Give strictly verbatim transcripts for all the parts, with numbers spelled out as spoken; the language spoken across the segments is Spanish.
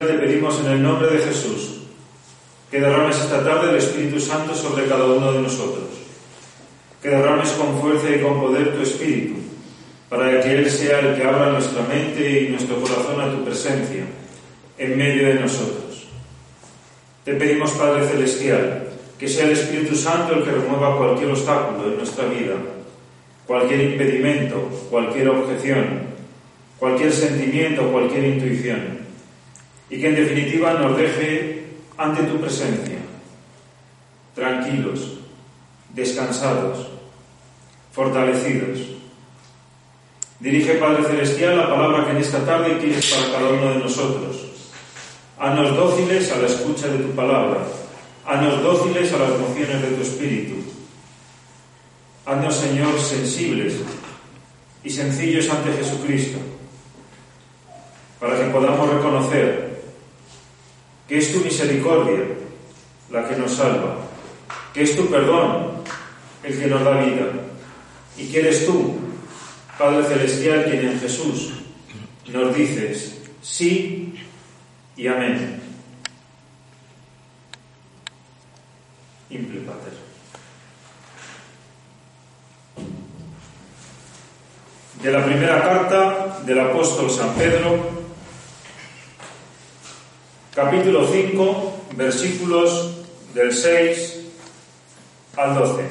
Te pedimos en el nombre de Jesús que derrames esta tarde el Espíritu Santo sobre cada uno de nosotros, que derrames con fuerza y con poder tu Espíritu, para que Él sea el que abra nuestra mente y nuestro corazón a tu presencia en medio de nosotros. Te pedimos, Padre Celestial, que sea el Espíritu Santo el que remueva cualquier obstáculo en nuestra vida, cualquier impedimento, cualquier objeción, cualquier sentimiento, cualquier intuición, y que en definitiva nos deje ante tu presencia, tranquilos, descansados, fortalecidos. Dirige, Padre Celestial, la palabra que en esta tarde tienes para cada uno de nosotros. Haznos dóciles a la escucha de tu palabra, haznos dóciles a las mociones de tu Espíritu. Haznos, Señor, sensibles y sencillos ante Jesucristo, para que podamos reconocer que es tu misericordia la que nos salva, que es tu perdón el que nos da vida, y que eres tú, Padre Celestial, quien en Jesús nos dices sí y amén. Imple Pater. De la primera carta del apóstol San Pedro, capítulo cinco, versículos del seis al doce.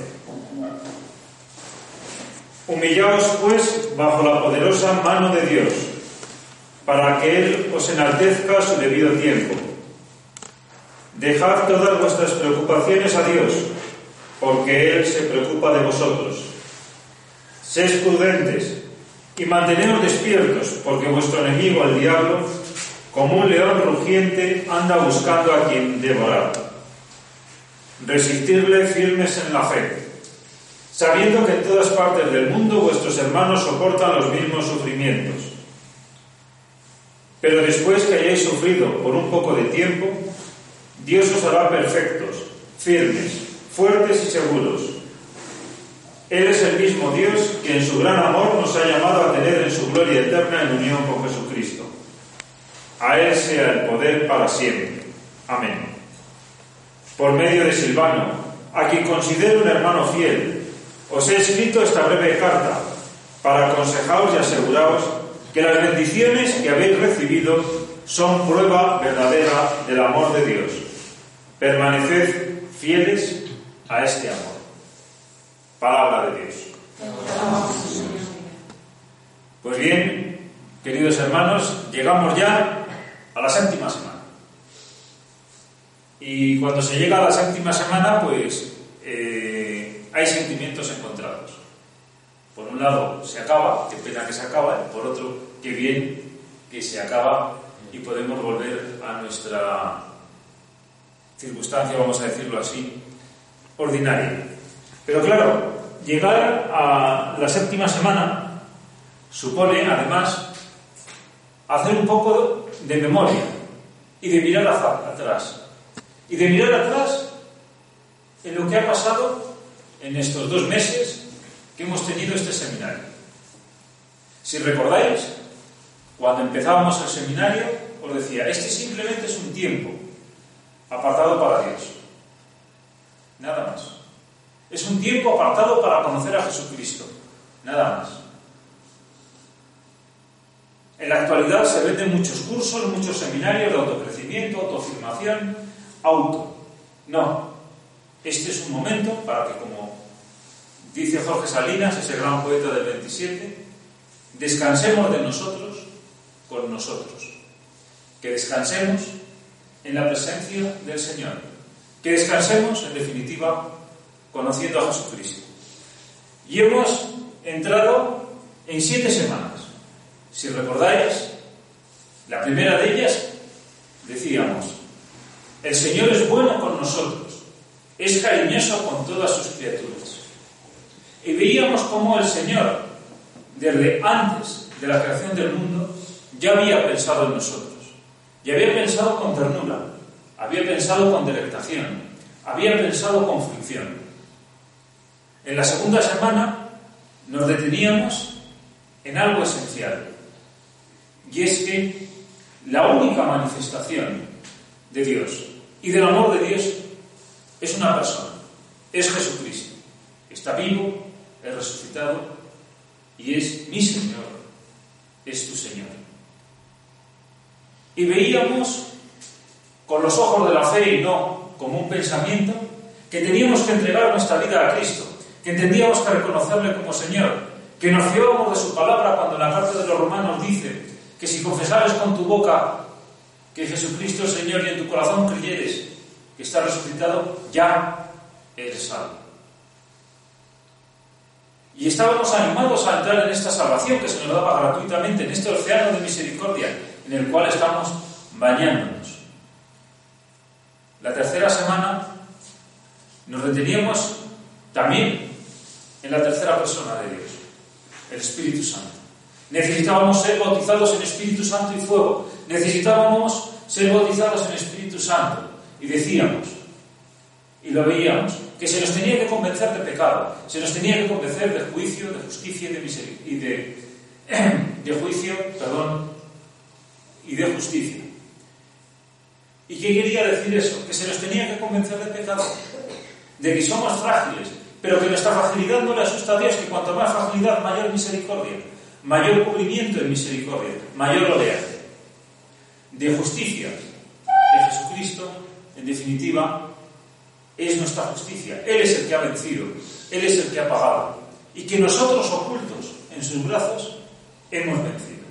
Humillaos, pues, bajo la poderosa mano de Dios, para que Él os enaltezca a su debido tiempo. Dejad todas vuestras preocupaciones a Dios, porque Él se preocupa de vosotros. Sed prudentes y manteneos despiertos, porque vuestro enemigo, el diablo, como un león rugiente, anda buscando a quien devorar. Resistidle firmes en la fe, sabiendo que en todas partes del mundo vuestros hermanos soportan los mismos sufrimientos. Pero después que hayáis sufrido por un poco de tiempo, Dios os hará perfectos, firmes, fuertes y seguros. Él es el mismo Dios que en su gran amor nos ha llamado a tener en su gloria eterna en unión con Jesucristo. A Él sea el poder para siempre. Amén. Por medio de Silvano, a quien considero un hermano fiel, os he escrito esta breve carta para aconsejaros y aseguraros que las bendiciones que habéis recibido son prueba verdadera del amor de Dios. Permaneced fieles a este amor. Palabra de Dios. Pues bien, queridos hermanos, llegamos ya a la séptima semana. Y cuando se llega a la séptima semana, pues eh, hay sentimientos encontrados. Por un lado, se acaba, qué pena que se acaba, y por otro, qué bien que se acaba y podemos volver a nuestra circunstancia, vamos a decirlo así, ordinaria. Pero claro, llegar a la séptima semana supone, además, hacer un poco de memoria y de mirar atrás. Y de mirar atrás en lo que ha pasado en estos dos meses que hemos tenido este seminario. Si recordáis, cuando empezábamos el seminario, os decía, este simplemente es un tiempo apartado para Dios. Nada más. Es un tiempo apartado para conocer a Jesucristo. Nada más. En la actualidad se venden muchos cursos, muchos seminarios de autocrecimiento, autoafirmación, auto. No. Este es un momento para que, como dice Jorge Salinas, ese gran poeta del veintisiete, descansemos de nosotros con nosotros. Que descansemos en la presencia del Señor. Que descansemos, en definitiva, conociendo a Jesucristo. Y hemos entrado en siete semanas. Si recordáis, la primera de ellas decíamos, el Señor es bueno con nosotros, es cariñoso con todas sus criaturas. Y veíamos cómo el Señor, desde antes de la creación del mundo, ya había pensado en nosotros, ya había pensado con ternura, había pensado con delectación, había pensado con fricción. En la segunda semana nos deteníamos en algo esencial, y es que La única manifestación de Dios y del amor de Dios es una persona, es Jesucristo. Está vivo, es resucitado y es mi Señor, es tu Señor. Y veíamos con los ojos de la fe y no como un pensamiento que teníamos que entregar nuestra vida a Cristo, que entendíamos que reconocerle como Señor, que nos fiábamos de su palabra cuando en la carta de los Romanos dice que si confesares con tu boca que Jesucristo es Señor y en tu corazón creyeres que está resucitado, ya eres salvo. Y estábamos animados a entrar en esta salvación que se nos daba gratuitamente, en este océano de misericordia en el cual estamos bañándonos. La tercera semana nos deteníamos también en la tercera persona de Dios, el Espíritu Santo. Necesitábamos ser bautizados en Espíritu Santo y fuego. Necesitábamos ser bautizados en Espíritu Santo. Y decíamos, y lo veíamos, que se nos tenía que convencer de pecado, se nos tenía que convencer de juicio, de justicia y de misericordia, y de, de juicio, perdón, y de justicia. ¿Y qué quería decir eso? Que se nos tenía que convencer de pecado, de que somos frágiles, pero que nuestra fragilidad no le asusta a Dios, que cuanto más fragilidad, mayor misericordia, mayor cubrimiento en misericordia, mayor oleaje. De justicia, de Jesucristo, en definitiva, es nuestra justicia. Él es el que ha vencido, Él es el que ha pagado, y que nosotros, ocultos en sus brazos, hemos vencido.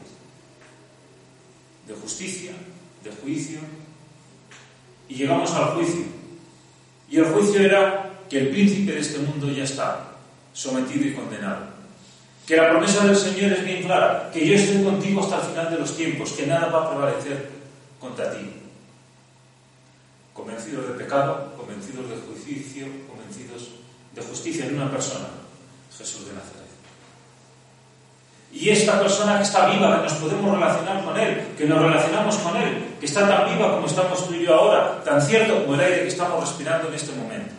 De justicia, de juicio, y llegamos al juicio. Y el juicio era que el príncipe de este mundo ya está sometido y condenado. Que la promesa del Señor es bien clara, que yo estoy contigo hasta el final de los tiempos, que nada va a prevalecer contra ti. Convencidos de pecado, convencidos de juicio, convencidos de justicia en una persona, Jesús de Nazaret. Y esta persona que está viva, que nos podemos relacionar con Él, que nos relacionamos con Él, que está tan viva como estamos tú y yo ahora, tan cierto como el aire que estamos respirando en este momento.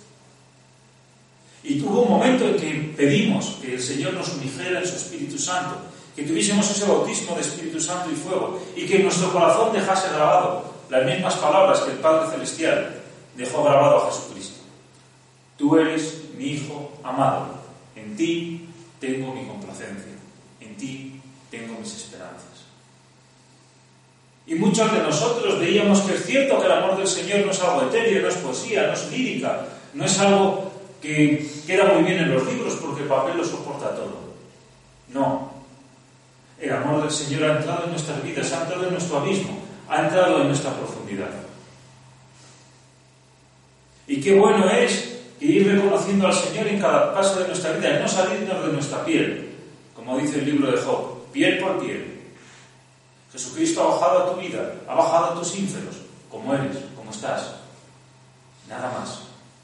Y hubo un momento en que pedimos que el Señor nos unijera en su Espíritu Santo, que tuviésemos ese bautismo de Espíritu Santo y fuego, y que en nuestro corazón dejase grabado las mismas palabras que el Padre Celestial dejó grabado a Jesucristo. Tú eres mi Hijo amado, en ti tengo mi complacencia, en ti tengo mis esperanzas. Y muchos de nosotros veíamos que es cierto que el amor del Señor no es algo etéreo, no es poesía, no es lírica, no es algo que queda muy bien en los libros porque el papel lo soporta todo. No. El amor del Señor ha entrado en nuestras vidas, ha entrado en nuestro abismo, ha entrado en nuestra profundidad. Y qué bueno es que ir reconociendo al Señor en cada paso de nuestra vida, y no salirnos de nuestra piel, como dice el libro de Job, piel por piel. Jesucristo ha bajado a tu vida, ha bajado a tus ínferos, como eres, como estás. Nada más.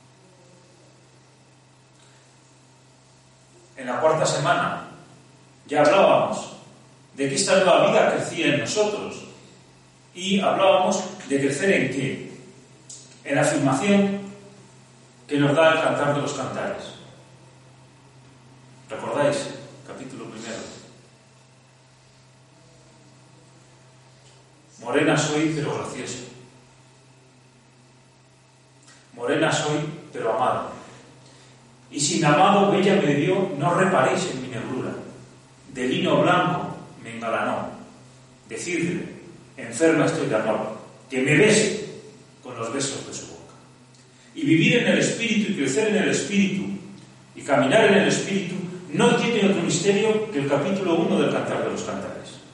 En la cuarta semana ya hablábamos de que esta nueva vida crecía en nosotros. Y hablábamos de crecer en qué? En la afirmación que nos da el Cantar de los Cantares. ¿Recordáis? Capítulo primero. Morena soy, pero graciosa. Morena soy, pero amada. Y sin amado bella me dio, no reparéis en mi negrura. De lino blanco me engalanó. Decidle, enferma estoy de amor, que me bese con los besos de su boca. Y vivir en el Espíritu y crecer en el Espíritu y caminar en el Espíritu no tiene otro misterio que el capítulo uno del Cantar de los Cantares.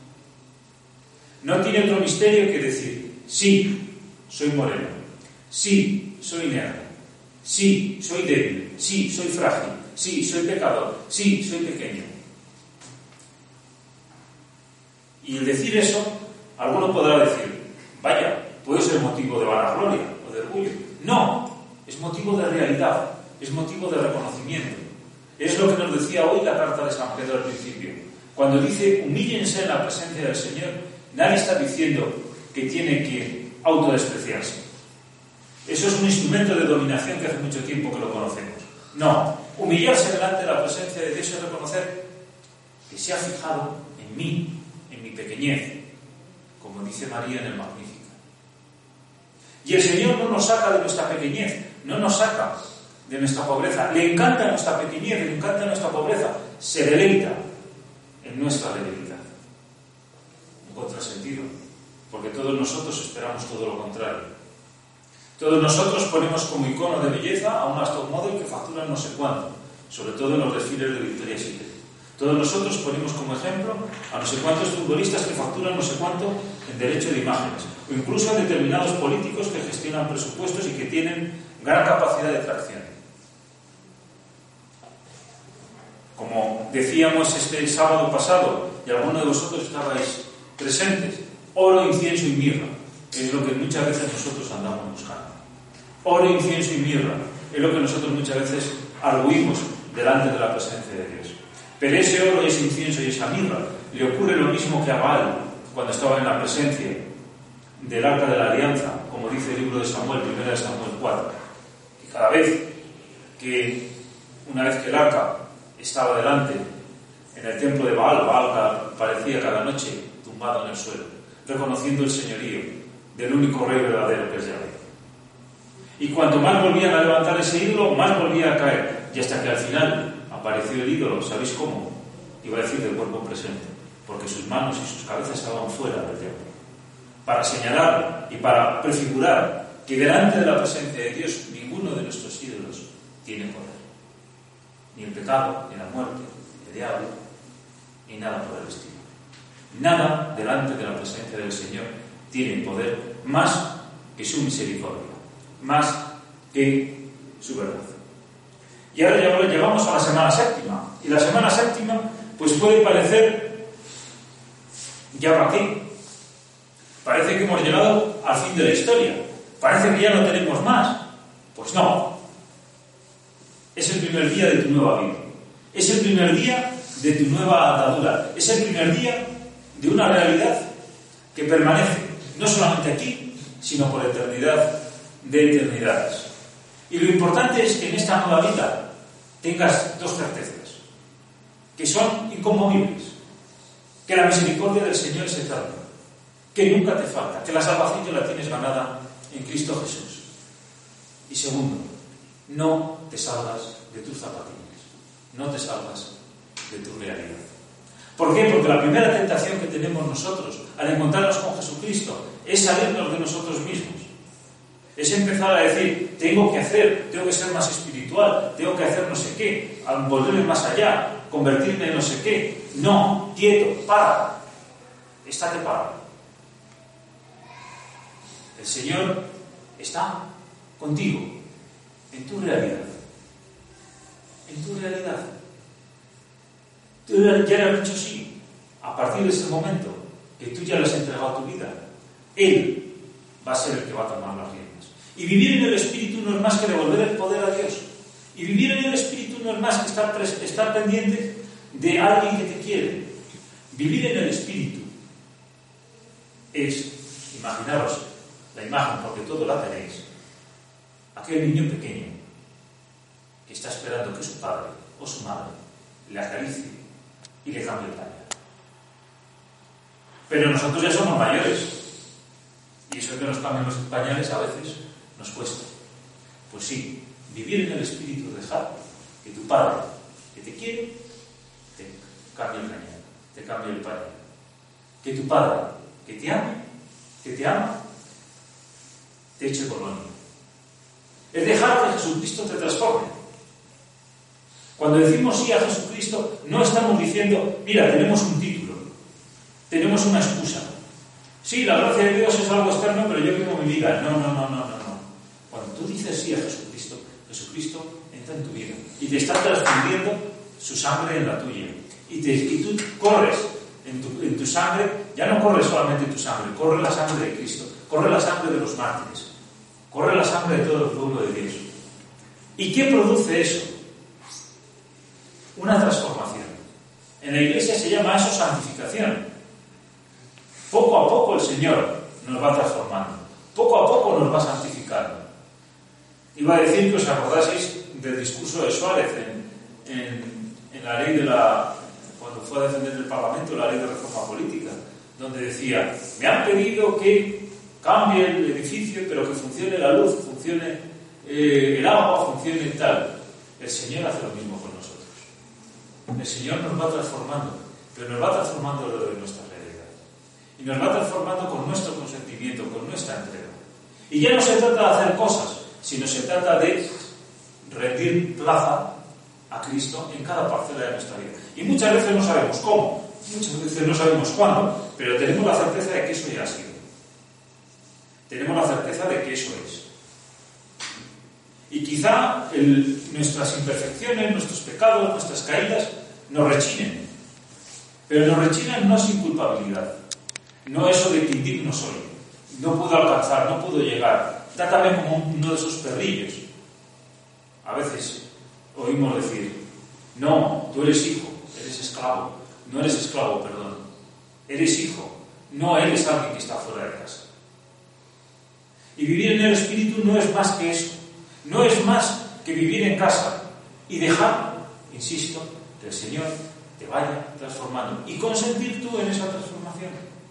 No tiene otro misterio que decir, sí, soy moreno, sí, soy negra, sí, soy débil, sí, soy frágil, sí, soy pecador, sí, soy pequeño. Y el decir eso, alguno podrá decir, vaya, puede ser motivo de vanagloria o de orgullo. No, es motivo de realidad, es motivo de reconocimiento. Es lo que nos decía hoy la carta de San Pedro al principio. Cuando dice, humíllense en la presencia del Señor, nadie está diciendo que tiene que autodespreciarse. Eso es un instrumento de dominación que hace mucho tiempo que lo conocemos. No, humillarse delante de la presencia de Dios es reconocer que se ha fijado en mí, en mi pequeñez, como dice María en el Magnífico. Y el Señor no nos saca de nuestra pequeñez, no nos saca de nuestra pobreza. Le encanta nuestra pequeñez, le encanta nuestra pobreza. Se deleita en nuestra debilidad. Un contrasentido, porque todos nosotros esperamos todo lo contrario. Todos nosotros ponemos como icono de belleza a un Aston Model que factura no sé cuánto, sobre todo en los desfiles de Victoria's Secret. Todos nosotros ponemos como ejemplo a no sé cuántos futbolistas que facturan no sé cuánto en derecho de imágenes, o incluso a determinados políticos que gestionan presupuestos y que tienen gran capacidad de tracción. Como decíamos este sábado pasado, y algunos de vosotros estabais presentes, oro, incienso y mirra es lo que muchas veces nosotros andamos buscando. Oro, incienso y mirra es lo que nosotros muchas veces arguimos delante de la presencia de Dios. Pero ese oro, ese incienso y esa mirra le ocurre lo mismo que a Baal cuando estaba en la presencia del Arca de la Alianza, como dice el libro de Samuel, primera de Samuel cuatro. Y cada vez que, una vez que el Arca estaba delante en el templo de Baal, Baal parecía cada noche tumbado en el suelo, reconociendo el señorío del único rey verdadero que es Yahvé. Y cuanto más volvían a levantar ese ídolo, más volvía a caer, y hasta que al final apareció el ídolo. ¿Sabéis cómo? Iba a decir del cuerpo presente, porque sus manos y sus cabezas estaban fuera del templo, para señalar y para prefigurar que delante de la presencia de Dios ninguno de nuestros ídolos tiene poder, ni el pecado, ni la muerte, ni el diablo, ni nada por el estilo. Nada delante de la presencia del Señor tiene poder más que su misericordia, más que su verdad. Y ahora llegamos a la semana séptima. Y la semana séptima, pues puede parecer, ¿ya para qué? Parece que hemos llegado al fin de la historia. Parece que ya no tenemos más. Pues no. Es el primer día de tu nueva vida. Es el primer día de tu nueva atadura. Es el primer día de una realidad que permanece, no solamente aquí, sino por eternidad de eternidades. Y lo importante es que en esta nueva vida tengas dos certezas, que son inconmovibles: que la misericordia del Señor es eterna, que nunca te falta, que la salvación ya la tienes ganada en Cristo Jesús. Y segundo, no te salgas de tus zapatillas, no te salgas de tu realidad. ¿Por qué? Porque la primera tentación que tenemos nosotros al encontrarnos con Jesucristo es salirnos de nosotros mismos. Es empezar a decir, tengo que hacer, tengo que ser más espiritual, tengo que hacer no sé qué, volverme más allá, convertirme en no sé qué. No, quieto, para. Estate parado. El Señor está contigo, en tu realidad. En tu realidad. Tú ya le has dicho sí. A partir de ese momento que tú ya le has entregado tu vida, Él va a ser el que va a tomar las riendas. Y vivir en el Espíritu no es más que devolver el poder a Dios. Y vivir en el Espíritu no es más que estar, estar pendiente de alguien que te quiere. Vivir en el Espíritu es, imaginaros la imagen, porque todo la tenéis, aquel niño pequeño que está esperando que su padre o su madre le acaricie y le cambie el pañal. Pero nosotros ya somos mayores, y eso que nos cambien los pañales a veces nos cuesta. Pues sí, vivir en el Espíritu, dejar que tu Padre, que te quiere, te cambie el pañal, te cambie el pañal. Que tu Padre, que te ame, que te ama, te eche colonia. Es dejar que Jesucristo te transforme. Cuando decimos sí a Jesucristo, no estamos diciendo, mira, tenemos un título, tenemos una excusa. Sí, la gracia de Dios es algo externo, pero yo vivo mi vida. No, no, no, no, no, no. Cuando tú dices sí a Jesucristo, Jesucristo entra en tu vida y te está transfundiendo su sangre en la tuya. Y, te, y tú corres en tu, en tu sangre, ya no corre solamente tu sangre, corre la sangre de Cristo, corre la sangre de los mártires, corre la sangre de todo el pueblo de Dios. ¿Y qué produce eso? Una transformación. En la Iglesia se llama eso santificación. Poco a poco el Señor nos va transformando, poco a poco nos va santificando. Iba a decir que os acordaseis del discurso de Suárez en, en, en la ley de la, cuando fue a defender el Parlamento la ley de reforma política, donde decía, me han pedido que cambie el edificio, pero que funcione la luz, funcione eh, el agua, funcione tal. El Señor hace lo mismo con nosotros. El Señor nos va transformando, pero nos va transformando lo de nuestra realidad. Y nos va transformando con nuestro consentimiento, con nuestra entrega. Y ya no se trata de hacer cosas, sino se trata de rendir plaza a Cristo en cada parcela de nuestra vida. Y muchas veces no sabemos cómo, muchas veces no sabemos cuándo, pero tenemos la certeza de que eso ya ha sido. Tenemos la certeza de que eso es. Y quizá el, nuestras imperfecciones, nuestros pecados, nuestras caídas nos rechinen. Pero nos rechinan no sin culpabilidad. No eso de que indigno soy. No puedo alcanzar, no puedo llegar. Trátame como uno de esos perrillos. A veces oímos decir, no, tú eres hijo, eres esclavo. No eres esclavo, perdón. Eres hijo, no eres alguien que está fuera de casa. Y vivir en el Espíritu no es más que eso. No es más que vivir en casa y dejar, insisto, que el Señor te vaya transformando y consentir tú en esa transformación.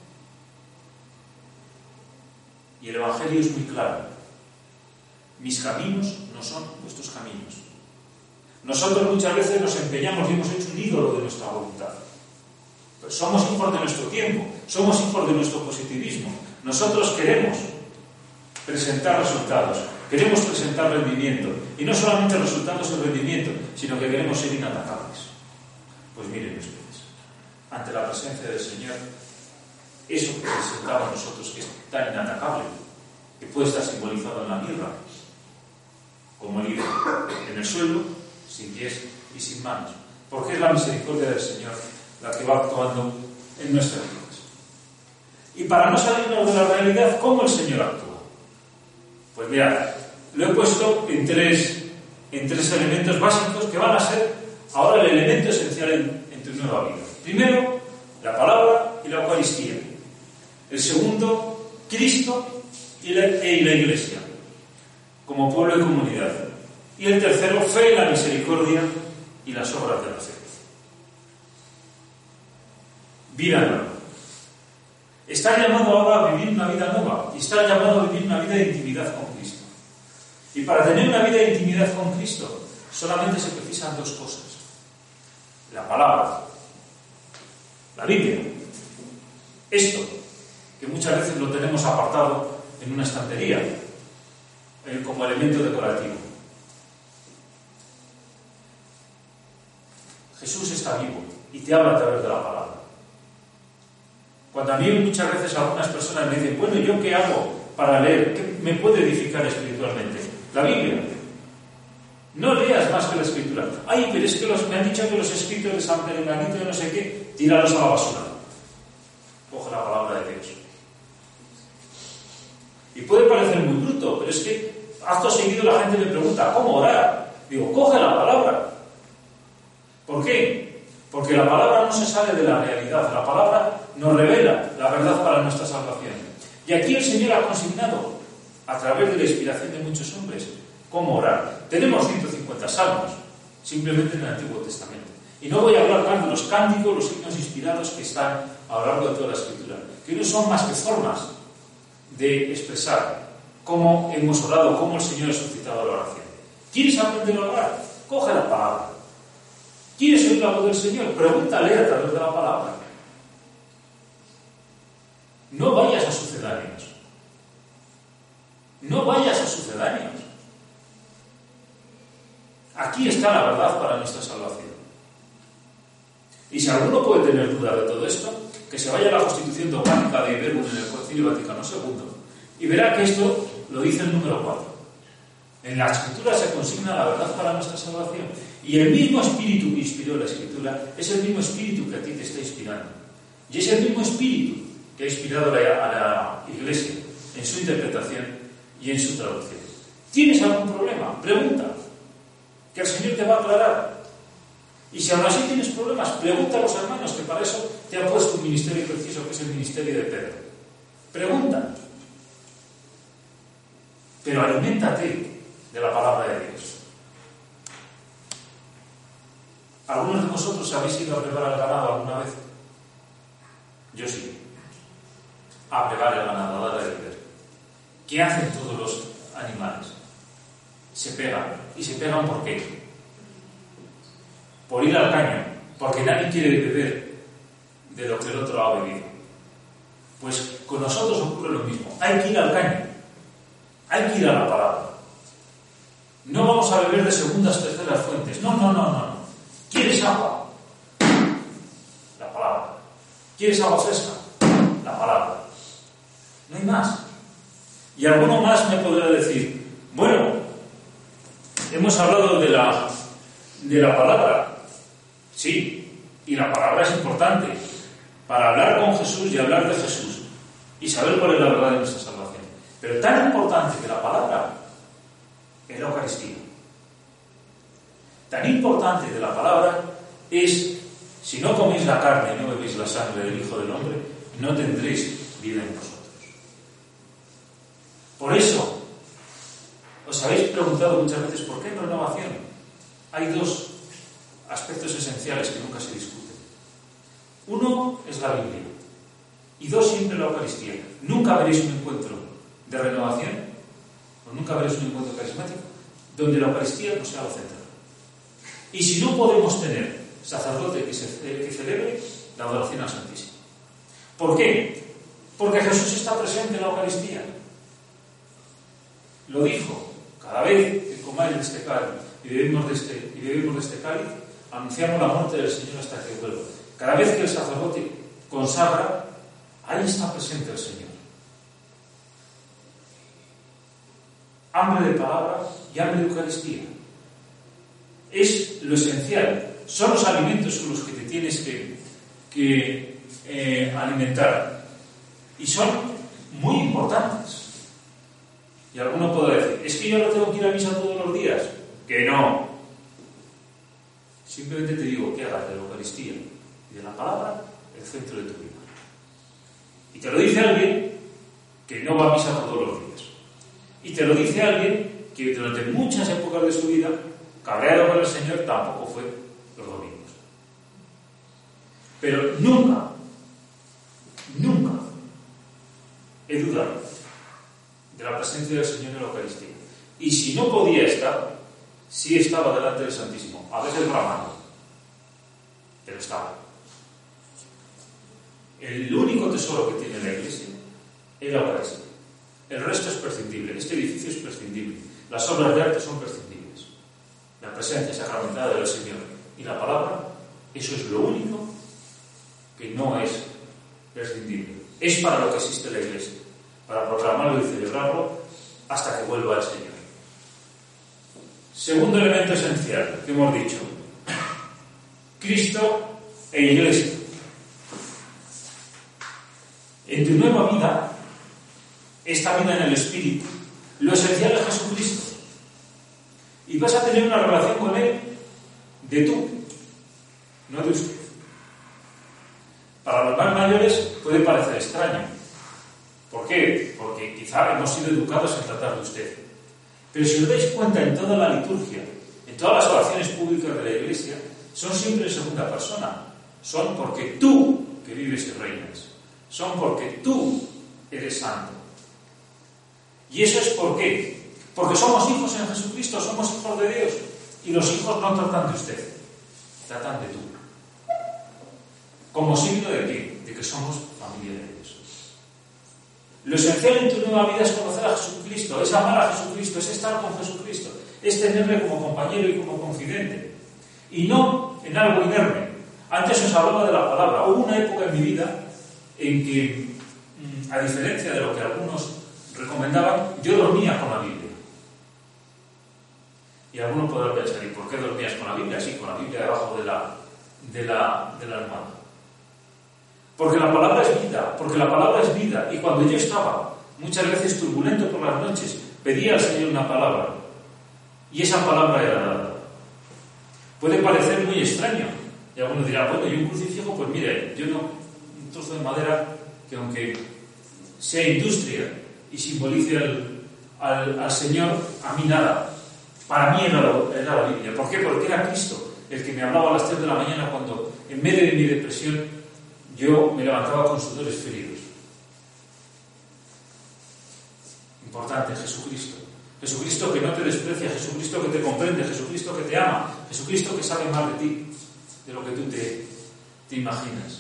Y el Evangelio es muy claro. Mis caminos no son vuestros caminos. Nosotros muchas veces nos empeñamos y hemos hecho un ídolo de nuestra voluntad. Pero somos hijos de nuestro tiempo, somos hijos de nuestro positivismo. Nosotros queremos presentar resultados, queremos presentar rendimiento. Y no solamente resultados y rendimiento, sino que queremos ser inatacables. Pues miren ustedes, ante la presencia del Señor, eso que presentamos nosotros, que es tan inatacable, que puede estar simbolizado en la mirra, como el hilo en el suelo, sin pies y sin manos. Porque es la misericordia del Señor la que va actuando en nuestras vidas. Y para no salirnos de la realidad, ¿cómo el Señor actúa? Pues mirad, lo he puesto en tres, en tres elementos básicos que van a ser ahora el elemento esencial en, en tu nueva vida. Primero, la palabra y la Eucaristía. El segundo, Cristo y la, y la Iglesia, como pueblo y comunidad. Y el tercero, fe, la misericordia y las obras de la fe. Vida nueva. Está llamado ahora a vivir una vida nueva y está llamado a vivir una vida de intimidad con Cristo. Y para tener una vida de intimidad con Cristo solamente se precisan dos cosas. La palabra, la Biblia. Esto, que muchas veces lo tenemos apartado en una estantería, eh, como elemento decorativo. Jesús está vivo y te habla a través de la palabra. Cuando a mí muchas veces algunas personas me dicen, bueno, ¿yo qué hago para leer? ¿Qué me puede edificar espiritualmente? La Biblia. No leas más que la Escritura. Ay, pero es que los, me han dicho que los escritos de San Perenganito de no sé qué, tíralos a la basura. Coge la palabra de Dios. Y puede parecer muy bruto, pero es que acto seguido la gente me pregunta, ¿cómo orar? Digo, coge la palabra. ¿Por qué? Porque la palabra no se sale de la realidad. La palabra nos revela la verdad para nuestra salvación. Y aquí el Señor ha consignado, a través de la inspiración de muchos hombres, cómo orar. Tenemos ciento cincuenta salmos, simplemente en el Antiguo Testamento. Y no voy a hablar más de los cánticos, los himnos inspirados que están a lo largo de toda la Escritura, que no son más que formas de expresar cómo hemos orado, cómo el Señor ha suscitado la oración. ¿Quieres aprender a orar? Coge la palabra. ¿Quieres oír la voz del Señor? Pregúntale a través de la palabra. No vayas a sucedáneos. No vayas a sucedáneos. Aquí está la verdad para nuestra salvación. Y si alguno puede tener duda de todo esto, que se vaya a la Constitución Dogmática de Verbum en el Concilio Vaticano segundo y verá que esto lo dice el número cuatro. En la Escritura se consigna la verdad para nuestra salvación. Y el mismo Espíritu que inspiró la Escritura es el mismo Espíritu que a ti te está inspirando. Y es el mismo Espíritu que ha inspirado a la, a la Iglesia en su interpretación y en su traducción. ¿Tienes algún problema? Pregunta. Que el Señor te va a aclarar. Y si aún así tienes problemas, pregunta a los hermanos, que para eso te ha puesto un ministerio precioso, que es el ministerio de Pedro. Pregunta. Pero aliméntate de la palabra de Dios. ¿Algunos de vosotros habéis ido a preparar el ganado alguna vez? Yo sí. a bregar el ganado, a dar de beber. ¿Qué hacen todos los animales? Se pegan. ¿Y se pegan por qué? Por ir al caño, porque nadie quiere beber de lo que el otro ha bebido. Pues con nosotros ocurre lo mismo. Hay que ir al caño, hay que ir a la palabra. No vamos a beber de segundas, terceras fuentes. No, no, no, no. ¿Quieres agua? La palabra. ¿Quieres agua fresca? La palabra. No hay más. Y alguno más me podrá decir, bueno, hemos hablado de la, de la palabra. Sí, y la palabra es importante para hablar con Jesús y hablar de Jesús y saber cuál es la verdad de nuestra salvación. Pero tan importante que la palabra es la Eucaristía. Tan importante de la palabra es, si no coméis la carne y no bebéis la sangre del Hijo del Hombre, no tendréis vida en vosotros. Por eso, os habéis preguntado muchas veces por qué en renovación hay dos aspectos esenciales que nunca se discuten. Uno es la Biblia y dos, siempre la Eucaristía. Nunca veréis un encuentro de renovación o nunca veréis un encuentro carismático donde la Eucaristía no sea lo central. Y si no podemos tener sacerdote que, se, que celebre la adoración al Santísimo. ¿Por qué? Porque Jesús está presente en la Eucaristía. Lo dijo: cada vez que comáis de este cáliz y bebemos de este, y bebemos de este cáliz, anunciamos la muerte del Señor hasta que vuelva. Cada vez que el sacerdote consagra, ahí está presente el Señor. Hambre de palabra y hambre de Eucaristía. Es lo esencial. Son los alimentos con los que te tienes que, que eh, alimentar. Y son muy importantes. Y alguno podrá decir, ¿es que yo no tengo que ir a misa todos los días? Que no. Simplemente te digo que hagas de la Eucaristía y de la palabra el centro de tu vida. Y te lo dice alguien que no va a misa todos los días. Y te lo dice alguien que durante muchas épocas de su vida, cabreado con el Señor, tampoco fue los domingos. Pero nunca, nunca he dudado de la presencia del Señor en la Eucaristía. Y si no podía estar, sí estaba delante del Santísimo, a veces bramando, pero estaba. El único tesoro que tiene la Iglesia es la Eucaristía. El resto es prescindible, este edificio es prescindible, las obras de arte son prescindibles. La presencia sacramentada del Señor y la palabra, eso es lo único que no es prescindible. Es para lo que existe la Iglesia, para proclamarlo y celebrarlo hasta que vuelva el Señor. Segundo elemento esencial que hemos dicho: Cristo e Iglesia. En tu nueva vida, esta vida en el Espíritu, lo esencial es Jesucristo. Y vas a tener una relación con Él de tú, no de usted. Para los más mayores puede parecer extraño. ¿Por qué? Porque quizá hemos sido educados en tratar de usted. Pero si os dais cuenta, en toda la liturgia, en todas las oraciones públicas de la Iglesia, son siempre en segunda persona. Son porque tú, que vives y reinas. Son porque tú eres santo. ¿Y eso es por qué? Porque somos hijos en Jesucristo, somos hijos de Dios. Y los hijos no tratan de usted, tratan de tú. Como signo de qué? De que somos familia de Dios. Lo esencial en tu nueva vida es conocer a Jesucristo, es amar a Jesucristo, es estar con Jesucristo, es tenerle como compañero y como confidente. Y no en algo inerme. Antes os hablaba de la palabra. Hubo una época en mi vida en que, a diferencia de lo que algunos recomendaban, yo dormía con la Biblia. Y alguno podrá pensar, ¿y por qué dormías con la Biblia? Sí, con la Biblia debajo de la, de la, de la almohada. Porque la palabra es vida, porque la palabra es vida. Y cuando yo estaba muchas veces turbulento por las noches, pedía al Señor una palabra. Y esa palabra era dada. Puede parecer muy extraño. Y alguno dirá, bueno, y un crucifijo, pues mire, yo no, un trozo de madera que aunque sea industria y simbolice al, al, al Señor, a mí nada. Para mí era la, era la Biblia. ¿Por qué? Porque era Cristo el que me hablaba a las tres de la mañana cuando, en medio de mi depresión, yo me levantaba con sudores fríos. Importante, Jesucristo. Jesucristo que no te desprecia, Jesucristo que te comprende, Jesucristo que te ama, Jesucristo que sabe más de ti, de lo que tú te, te imaginas.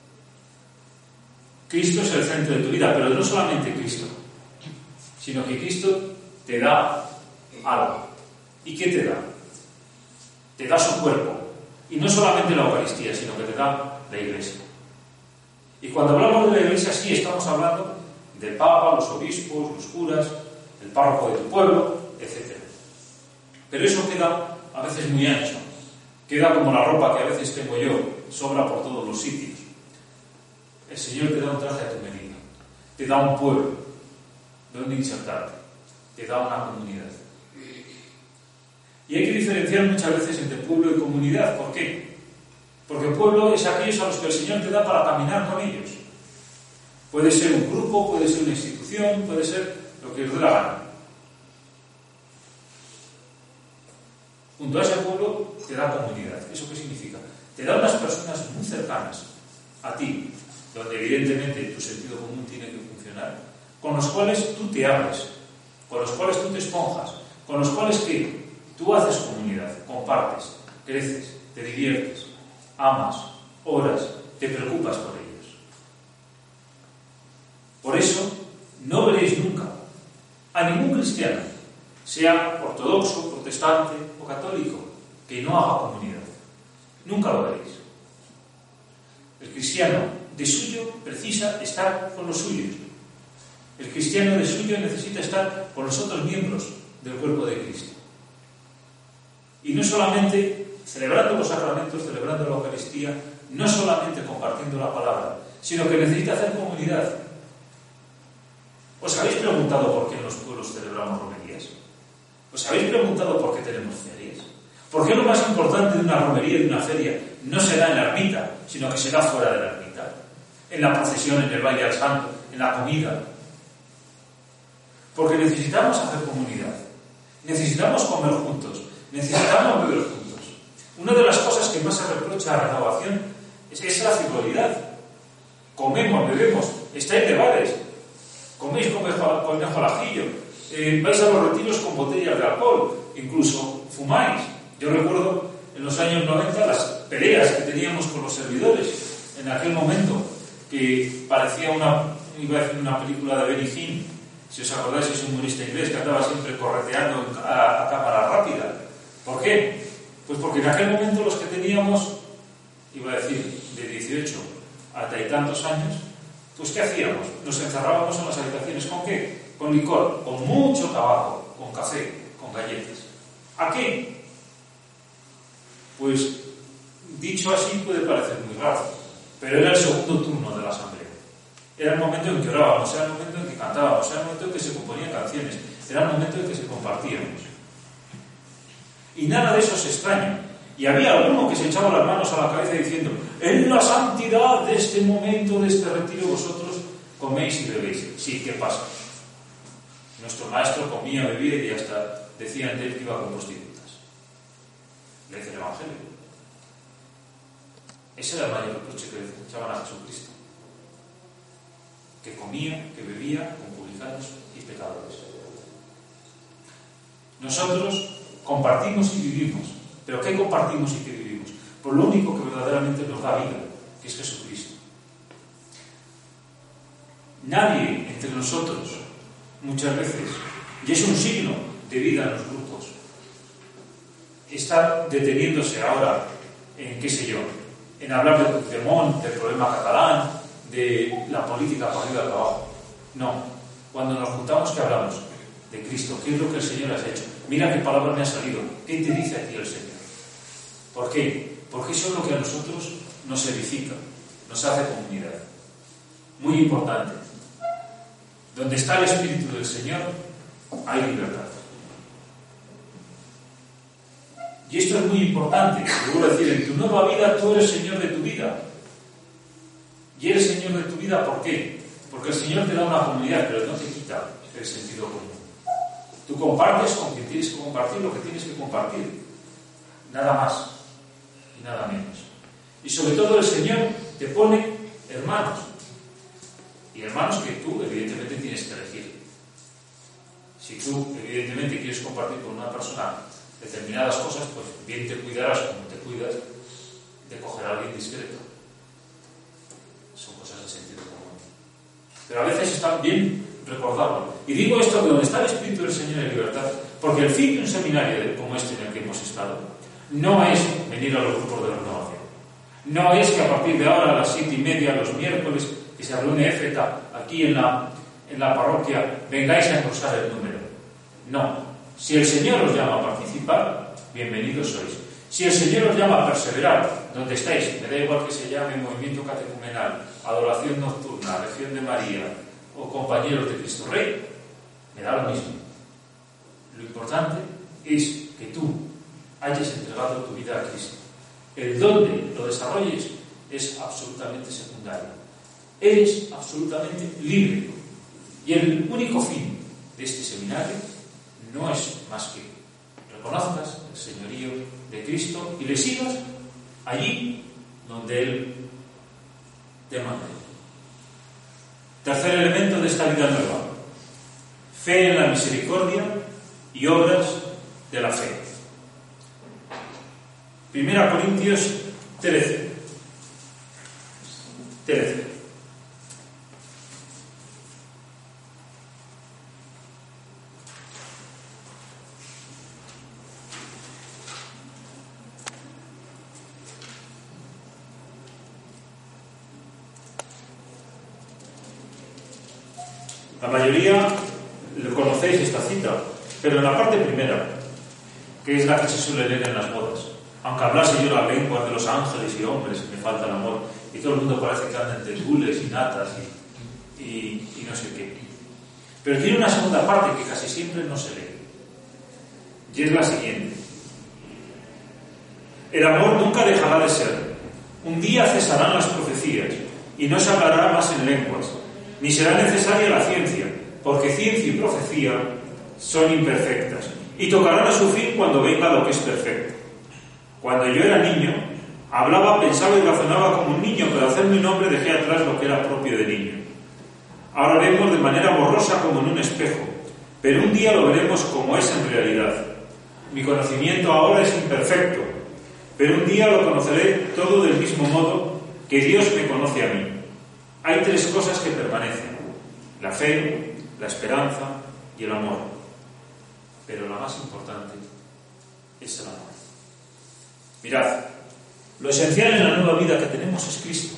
Cristo es el centro de tu vida, pero no solamente Cristo, sino que Cristo te da algo. ¿Y qué te da? Te da su cuerpo. Y no solamente la Eucaristía, sino que te da la Iglesia. Y cuando hablamos de la Iglesia, sí, estamos hablando del Papa, los obispos, los curas, el párroco de tu pueblo, etcétera. Pero eso queda a veces muy ancho. Queda como la ropa que a veces tengo yo, sobra por todos los sitios. El Señor te da un traje a tu medida, te da un pueblo donde insertarte, te da una comunidad. Y hay que diferenciar muchas veces entre pueblo y comunidad. ¿Por qué? Porque pueblo es aquellos a los que el Señor te da para caminar con ellos. Puede ser un grupo, puede ser una institución, puede ser lo que os dé la gana. Junto a ese pueblo te da comunidad. ¿Eso qué significa? Te da unas personas muy cercanas a ti, donde evidentemente tu sentido común tiene que funcionar, con los cuales tú te abres, con los cuales tú te esponjas, con los cuales ¿qué? Tú haces comunidad, compartes, creces, te diviertes, amas, oras, te preocupas por ellos. Por eso no veréis nunca a ningún cristiano, sea ortodoxo, protestante o católico, que no haga comunidad. Nunca lo veréis. El cristiano de suyo precisa estar con los suyos. El cristiano de suyo necesita estar con los otros miembros del cuerpo de Cristo. Y no solamente celebrando los sacramentos, celebrando la Eucaristía, no solamente compartiendo la palabra, sino que necesita hacer comunidad. ¿Os habéis preguntado por qué en los pueblos celebramos romerías? ¿Os habéis preguntado por qué tenemos ferias? ¿Por qué lo más importante de una romería y de una feria no se da en la ermita, sino que se da fuera de la ermita? En la procesión, en el baile al santo, en la comida. Porque necesitamos hacer comunidad. Necesitamos comer juntos. Necesitamos beber juntos. Una de las cosas que más se reprocha a la renovación es, es la frivolidad. Comemos, bebemos, estáis de bares, coméis conejo, conejo al ajillo, eh, vais a los retiros con botellas de alcohol, incluso fumáis. Yo recuerdo en los años noventa las peleas que teníamos con los servidores en aquel momento, que parecía una, iba a decir una película de Benny Hill, si os acordáis, es un humorista inglés que andaba siempre correteando a, a cámara rápida. ¿Por qué? Pues porque en aquel momento los que teníamos, iba a decir, de dieciocho a treinta y tantos años, pues ¿qué hacíamos? Nos encerrábamos en las habitaciones. ¿Con qué? Con licor, con mucho tabaco, con café, con galletas. ¿A qué? Pues, dicho así puede parecer muy raro, pero era el segundo turno de la asamblea. Era el momento en que orábamos, era el momento en que cantábamos, era el momento en que se componían canciones, era el momento en que se compartíamos. Y nada de eso es extraño. Y había alguno que se echaba las manos a la cabeza diciendo: en la santidad de este momento, de este retiro, vosotros coméis y bebéis. Sí, ¿qué pasa? Nuestro maestro comía, bebía y hasta decían de él que iba con prostitutas. Le dice el Evangelio. Ese era el mayor reproche que le echaban a Jesucristo. Que comía, que bebía con publicanos y pecadores. Nosotros compartimos y vivimos. ¿Pero qué compartimos y qué vivimos? Por lo único que verdaderamente nos da vida, que es Jesucristo. Nadie entre nosotros, muchas veces, y es un signo de vida en los grupos, está deteniéndose ahora en, qué sé yo, en hablar de Puigdemont, del problema catalán, de la política por arriba de abajo. No. Cuando nos juntamos, ¿qué hablamos? De Cristo. ¿Qué es lo que el Señor ha hecho? Mira qué palabra me ha salido. ¿Qué te dice aquí el Señor? ¿Por qué? Porque eso es lo que a nosotros nos edifica, nos hace comunidad. Muy importante. Donde está el Espíritu del Señor, hay libertad. Y esto es muy importante. Te vuelvo a decir, en tu nueva vida tú eres Señor de tu vida. Y eres Señor de tu vida, ¿por qué? Porque el Señor te da una comunidad, pero no te quita el sentido común. Tú compartes con quien tienes que compartir lo que tienes que compartir. Nada más y nada menos. Y sobre todo el Señor te pone hermanos. Y hermanos que tú, evidentemente, tienes que elegir. Si tú, evidentemente, quieres compartir con una persona determinadas cosas, pues bien te cuidarás como te cuidas de coger a alguien discreto. Son cosas de sentido común. Pero a veces está bien recordarlo. Y digo esto que donde está el Espíritu del Señor en libertad, porque el fin de un seminario como este en el que hemos estado no es venir a los grupos de renovación. No es que a partir de ahora a las siete y media, los miércoles, que se reúne Éfeta aquí en la, en la parroquia, vengáis a engrosar el número. No. Si el Señor os llama a participar, bienvenidos sois. Si el Señor os llama a perseverar, donde estáis, me da igual que se llame movimiento catecumenal, adoración nocturna, Legión de María o compañeros de Cristo Rey, me da lo mismo. Lo importante es que tú hayas entregado tu vida a Cristo. El dónde lo desarrolles es absolutamente secundario. Eres absolutamente libre. Y el único fin de este seminario no es más que reconozcas el señorío de Cristo y le sigas allí donde Él te manda. Tercer elemento de esta vida nueva: fe en la misericordia y obras de la fe. Primera Corintios trece. trece. La mayoría lo conocéis esta cita, pero en la parte primera, que es la que se suele leer en las bodas, aunque hablase yo la lengua de los ángeles y hombres, me falta el amor, y todo el mundo parece que anda entre gules y natas y, y, y no sé qué. Pero tiene una segunda parte que casi siempre no se lee, y es la siguiente: el amor nunca dejará de ser. Un día cesarán las profecías y no se hablará más en lenguas, ni será necesaria la ciencia, porque ciencia y profecía son imperfectas, y tocarán a su fin cuando venga lo que es perfecto. Cuando yo era niño, hablaba, pensaba y razonaba como un niño, pero al hacerme un hombre dejé atrás lo que era propio de niño. Ahora vemos de manera borrosa como en un espejo, pero un día lo veremos como es en realidad. Mi conocimiento ahora es imperfecto, pero un día lo conoceré todo del mismo modo que Dios me conoce a mí. Hay tres cosas que permanecen: la fe, la esperanza y el amor. Pero la más importante es el amor. Mirad, lo esencial en la nueva vida que tenemos es Cristo.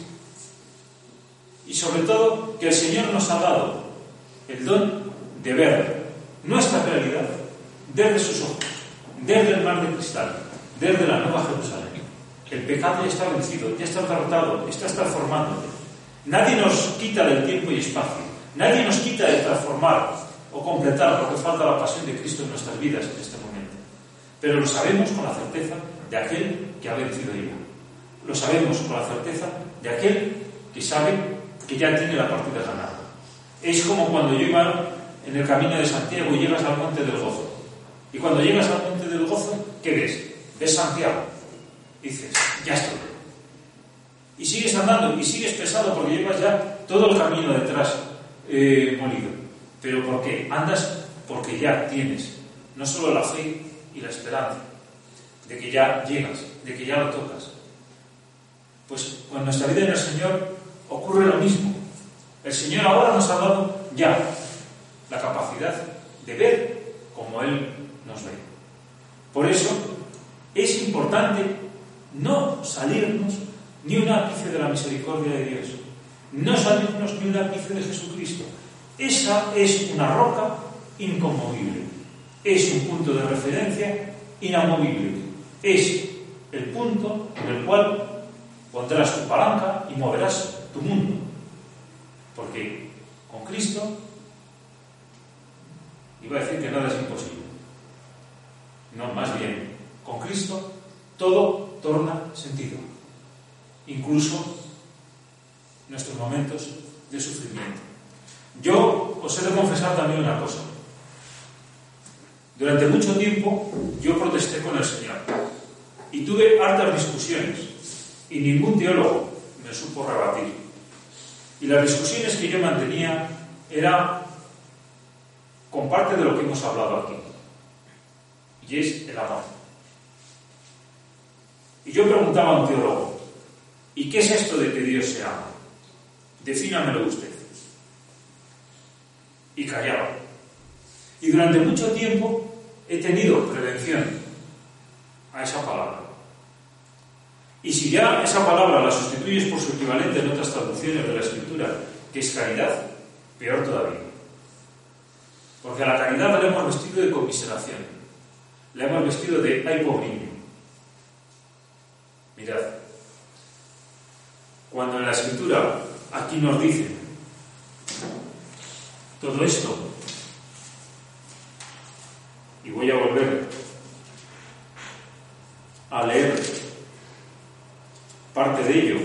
Y sobre todo que el Señor nos ha dado el don de ver nuestra realidad desde sus ojos, desde el mar de cristal, desde la nueva Jerusalén. El pecado ya está vencido, ya está derrotado, está transformándote. Nadie nos quita del tiempo y espacio, nadie nos quita de transformar o completar lo que falta la pasión de Cristo en nuestras vidas en este momento. Pero lo sabemos con la certeza de aquel que ha vencido ya. Lo sabemos con la certeza de aquel que sabe que ya tiene la partida ganada. Es como cuando yo iba en el camino de Santiago y llegas al Monte del Gozo. Y cuando llegas al Monte del Gozo, ¿qué ves? Ves Santiago. Y dices, ya estoy. Y sigues andando y sigues pesado porque llevas ya todo el camino detrás eh, molido. Pero ¿por qué? Andas porque ya tienes no solo la fe y la esperanza de que ya llegas, de que ya lo tocas. Pues con nuestra vida en el Señor ocurre lo mismo. El Señor ahora nos ha dado ya la capacidad de ver como Él nos ve. Por eso es importante no salirnos ni un ápice de la misericordia de Dios, no salirnos ni un ápice de Jesucristo. Esa es una roca inconmovible, es un punto de referencia inamovible, es el punto en el cual pondrás tu palanca y moverás tu mundo, porque con Cristo, iba a decir que nada es imposible, no, más bien, con Cristo todo torna sentido, incluso nuestros momentos de sufrimiento. Yo os he de confesar también una cosa. Durante mucho tiempo yo protesté con el Señor y tuve hartas discusiones y ningún teólogo me supo rebatir. Y las discusiones que yo mantenía era con parte de lo que hemos hablado aquí, y es el amor. Y yo preguntaba a un teólogo, ¿y qué es esto de que Dios se ama? Defínamelo usted. Y callaba. Y durante mucho tiempo he tenido prevención a esa palabra. Y si ya esa palabra la sustituyes por su equivalente en otras traducciones de la Escritura, que es caridad, peor todavía. Porque a la caridad la hemos vestido de conmiseración, la hemos vestido de ay pobre niño. Mirad, cuando en la Escritura aquí nos dice todo esto, y voy a volver a leer parte de ello.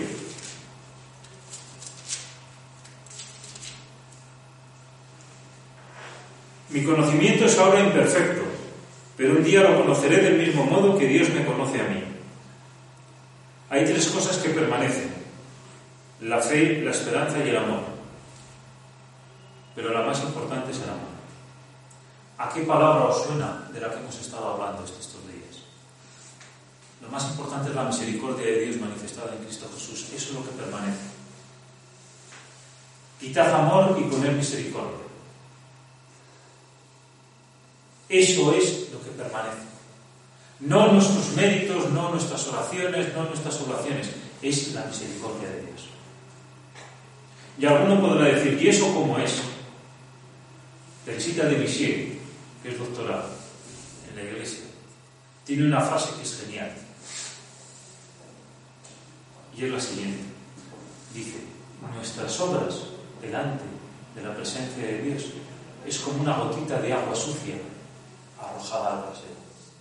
Mi conocimiento es ahora imperfecto, pero un día lo conoceré del mismo modo que Dios me conoce a mí. Hay tres cosas que permanecen: la fe, la esperanza y el amor. Pero la más importante es el amor. ¿A qué palabra os suena de la que hemos estado hablando estos días? Lo más importante es la misericordia de Dios manifestada en Cristo Jesús. Eso es lo que permanece. Quitad amor y poned misericordia. Eso es lo que permanece. No nuestros méritos, no nuestras oraciones, no nuestras oraciones. Es la misericordia de Dios. Y alguno podrá decir, ¿y eso cómo es? Teresita de Lisieux, que es doctora en la Iglesia, tiene una frase que es genial. Y es la siguiente. Dice, nuestras obras delante de la presencia de Dios es como una gotita de agua sucia arrojada al brasero.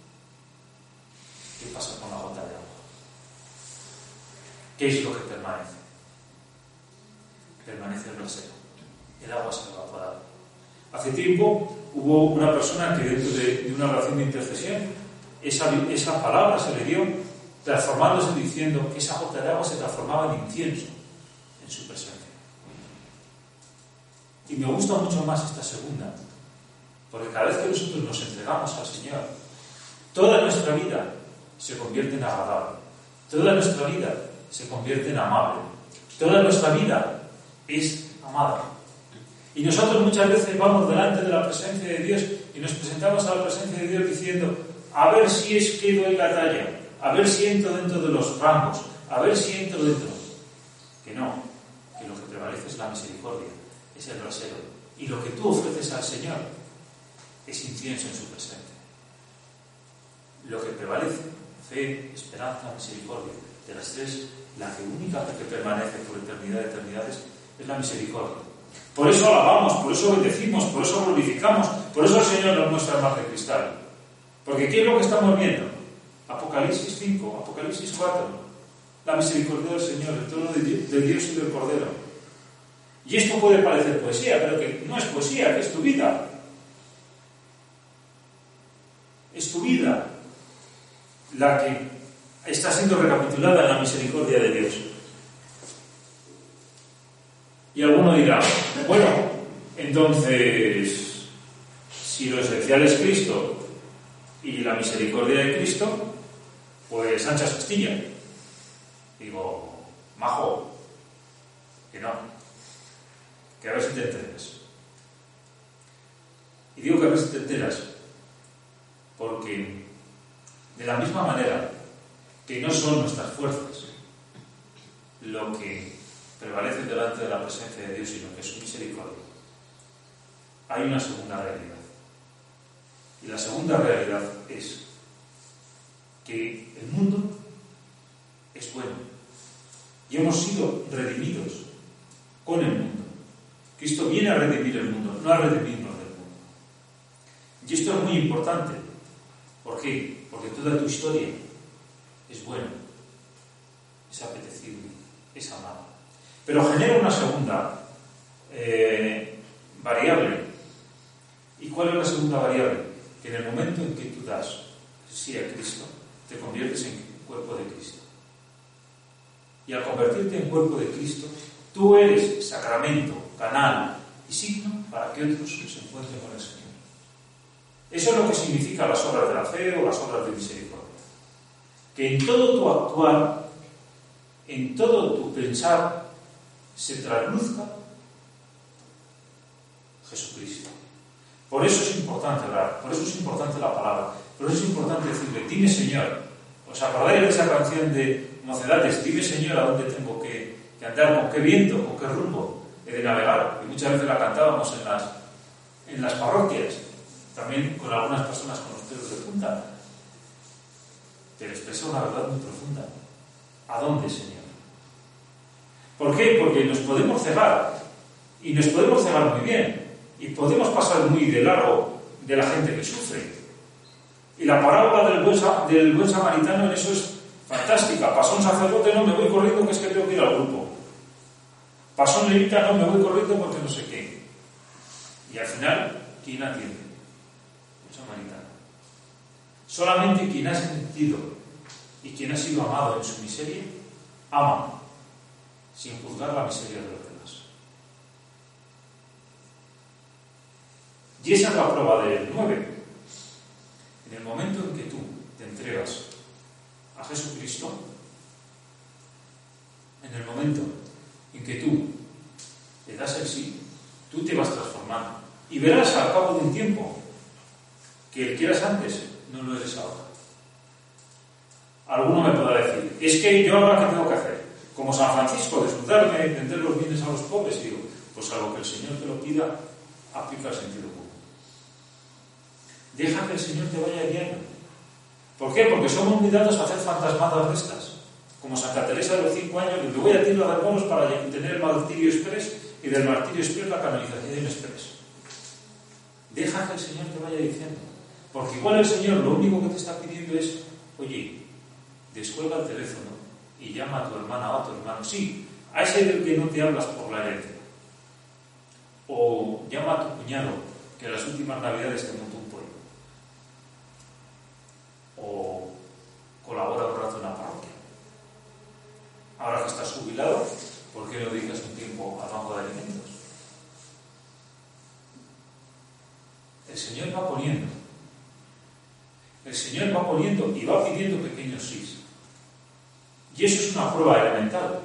¿Qué pasa con la gota de agua? ¿Qué es lo que permanece? Permanece el brasero. El agua se va a evaporar. Hace tiempo hubo una persona que dentro de, de una oración de intercesión, esa, esa palabra se le dio transformándose, diciendo que esa gota de agua se transformaba en incienso en su presencia. Y me gusta mucho más esta segunda, porque cada vez que nosotros nos entregamos al Señor, toda nuestra vida se convierte en agradable, toda nuestra vida se convierte en amable, toda nuestra vida es amada. Y nosotros muchas veces vamos delante de la presencia de Dios y nos presentamos a la presencia de Dios diciendo, a ver si es que doy la talla, a ver si entro dentro de los rangos, a ver si entro dentro. Que no, que lo que prevalece es la misericordia, es el brasero. Y lo que tú ofreces al Señor es incienso en su presencia. Lo que prevalece, fe, esperanza, misericordia, de las tres, la que única que permanece por eternidad de eternidades es la misericordia. Por eso alabamos, por eso bendecimos, por eso glorificamos, por eso el Señor nos muestra más de cristal. Porque ¿qué es lo que estamos viendo? Apocalipsis cinco, Apocalipsis cuatro, la misericordia del Señor, el trono de Dios y del Cordero. Y esto puede parecer poesía, pero que no es poesía, que es tu vida. Es tu vida la que está siendo recapitulada en la misericordia de Dios. Y alguno dirá, bueno, entonces, si lo esencial es Cristo y la misericordia de Cristo, pues anchas Castilla. Digo, majo, que no, que a ver si te enteras. Y digo que a ver si te enteras, porque de la misma manera que no son nuestras fuerzas lo que prevalece delante de la presencia de Dios, sino que es su misericordia, hay una segunda realidad. Y la segunda realidad es que el mundo es bueno y hemos sido redimidos con el mundo. Cristo viene a redimir el mundo, no a redimirnos del mundo. Y esto es muy importante. ¿Por qué? Porque toda tu historia es buena, es apetecible, es amada. Pero genera una segunda eh, variable. ¿Y cuál es la segunda variable? Que en el momento en que tú das sí a Cristo, te conviertes en cuerpo de Cristo. Y al convertirte en cuerpo de Cristo, tú eres sacramento, canal y signo para que otros se encuentren con el Señor. Eso es lo que significa las obras de la fe o las obras de misericordia. Que en todo tu actuar, en todo tu pensar, se trasluzca Jesucristo. Por eso es importante orar, por eso es importante la palabra, por eso es importante decirle, dime Señor. ¿Os acordáis de esa canción de Mocedades? Dime Señor a dónde tengo que, que andar, con qué viento, con qué rumbo he de navegar. Y muchas veces la cantábamos en las, en las parroquias, también con algunas personas con los pelos de punta. Pero expresa una verdad muy profunda. ¿A dónde, Señor? ¿Por qué? Porque nos podemos cegar, y nos podemos cegar muy bien, y podemos pasar muy de largo de la gente que sufre. Y la parábola del buen, del buen samaritano en eso es fantástica. Pasó un sacerdote, no, me voy corriendo que es que tengo que ir al grupo. Pasó un levita, no, me voy corriendo porque no sé qué. Y al final, ¿quién atiende? Un samaritano. Solamente quien ha sentido y quien ha sido amado en su miseria, ama, sin juzgar la miseria de los demás. Y esa es la prueba del nueve. En el momento en que tú te entregas a Jesucristo, en el momento en que tú le das el sí, tú te vas transformando. Y verás al cabo de un tiempo que el que eras antes no lo eres ahora. Alguno me podrá decir, es que yo ahora ¿qué tengo que hacer? Como San Francisco, disfrutarme, vender los bienes a los pobres. Y digo, pues algo que el Señor te lo pida, aplica el sentido común. Deja que el Señor te vaya guiando. ¿Por qué? Porque somos muy dados a hacer fantasmadas de estas. Como Santa Teresa de los cinco años, que voy a tierra de moros para tener el martirio express, y del martirio express la canonización express. Deja que el Señor te vaya diciendo. Porque igual el Señor lo único que te está pidiendo es, oye, descuelga el teléfono y llama a tu hermana o a tu hermano. Sí, a ese del que no te hablas por la herencia. O llama a tu cuñado, que en las últimas navidades te montó un pueblo. O colabora un rato en la parroquia. Ahora que estás jubilado, ¿por qué no dedicas un tiempo al banco de alimentos? El Señor va poniendo. El Señor va poniendo y va pidiendo pequeños sís. Y eso es una prueba elemental.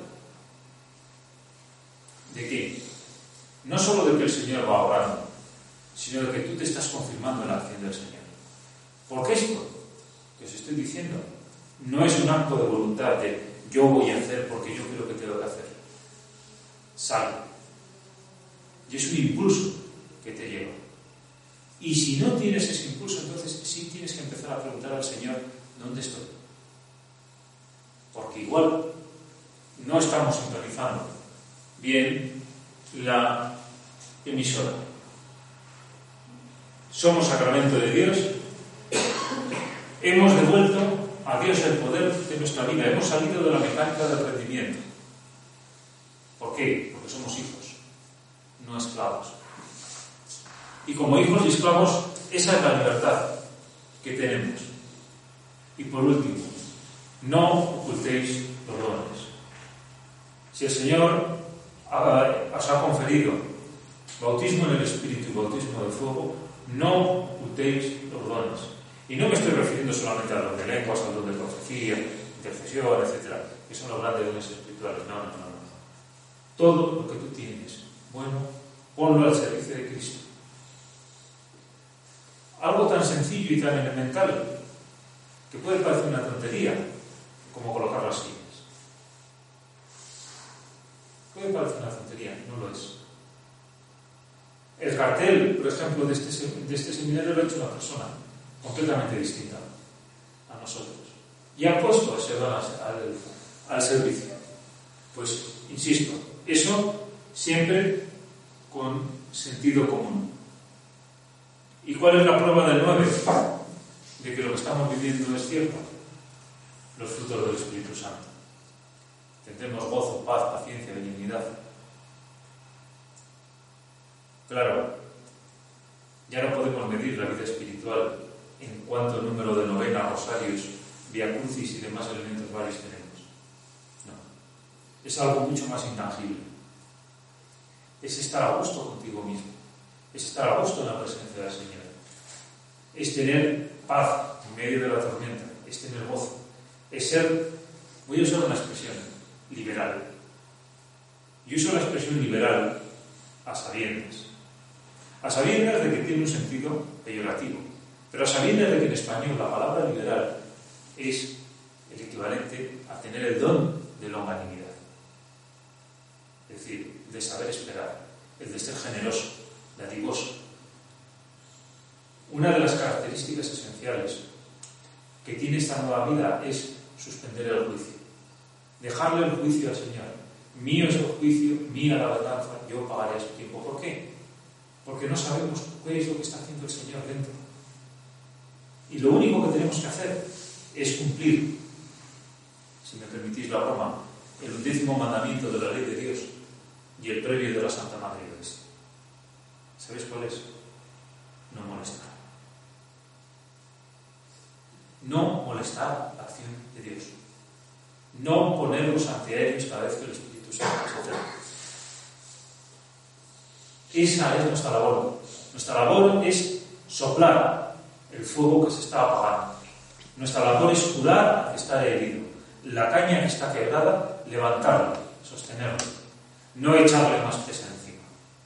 ¿De qué? No solo de que el Señor va obrando, sino de que tú te estás confirmando en la acción del Señor. Porque esto que os estoy diciendo no es un acto de voluntad de yo voy a hacer porque yo creo que tengo que hacer. Sale. Y es un impulso que te lleva. Y si no tienes ese impulso, entonces sí tienes que empezar a preguntar al Señor, ¿dónde estoy? Porque igual no estamos sintonizando bien la emisora. Somos sacramento de Dios, hemos devuelto a Dios el poder de nuestra vida, hemos salido de la mecánica del rendimiento. ¿Por qué? Porque somos hijos, no esclavos. Y como hijos y esclavos, esa es la libertad que tenemos. Y por último, no ocultéis los dones. Si el Señor os ha conferido bautismo en el Espíritu y bautismo de fuego, no ocultéis los dones. Y no me estoy refiriendo solamente a los de lenguas, a los de profecía, intercesión, etcétera, que son los grandes dones espirituales. No, no, no, no. Todo lo que tú tienes, bueno, ponlo al servicio de Cristo. Algo tan sencillo y tan elemental que puede parecer una tontería, como colocar las sillas. Puede parecer una tontería, no lo es. El cartel, por ejemplo, de este, de este seminario lo ha hecho una persona completamente distinta a nosotros. Y ha puesto ese don al, al, al servicio. Pues, insisto, eso siempre con sentido común. ¿Y cuál es la prueba del nueve? De que lo que estamos viviendo es cierto. Los frutos del Espíritu Santo. Tendremos gozo, paz, paciencia, benignidad. Claro, ya no podemos medir la vida espiritual en cuánto número de novenas, rosarios, via crucis y demás elementos varios tenemos. No. Es algo mucho más intangible. Es estar a gusto contigo mismo. Es estar a gusto en la presencia del Señor. es tener paz en medio de la tormenta, es tener gozo, es ser, voy a usar una expresión, liberal. Yo uso la expresión liberal a sabiendas. A sabiendas de que tiene un sentido peyorativo, pero a sabiendas de que en español la palabra liberal es el equivalente a tener el don de longanimidad. Es decir, de saber esperar, el de ser generoso, dadivoso. Una de las características esenciales que tiene esta nueva vida es suspender el juicio, dejarle el juicio al Señor. Mío es el juicio, mía la venganza, yo pagaré a su tiempo. ¿Por qué? Porque no sabemos qué es lo que está haciendo el Señor dentro. Y lo único que tenemos que hacer es cumplir, si me permitís la broma, el undécimo mandamiento de la ley de Dios y el previo de la Santa Madre Iglesia. ¿Sabéis cuál es? No molestar. No molestar la acción de Dios. No ponerlos ante ellos cada vez que el Espíritu Santo se acerca. Esa es nuestra labor. Nuestra labor es soplar el fuego que se está apagando. Nuestra labor es curar al que está herido. La caña que está quebrada, levantarla, sostenerla. No echarle más peso encima.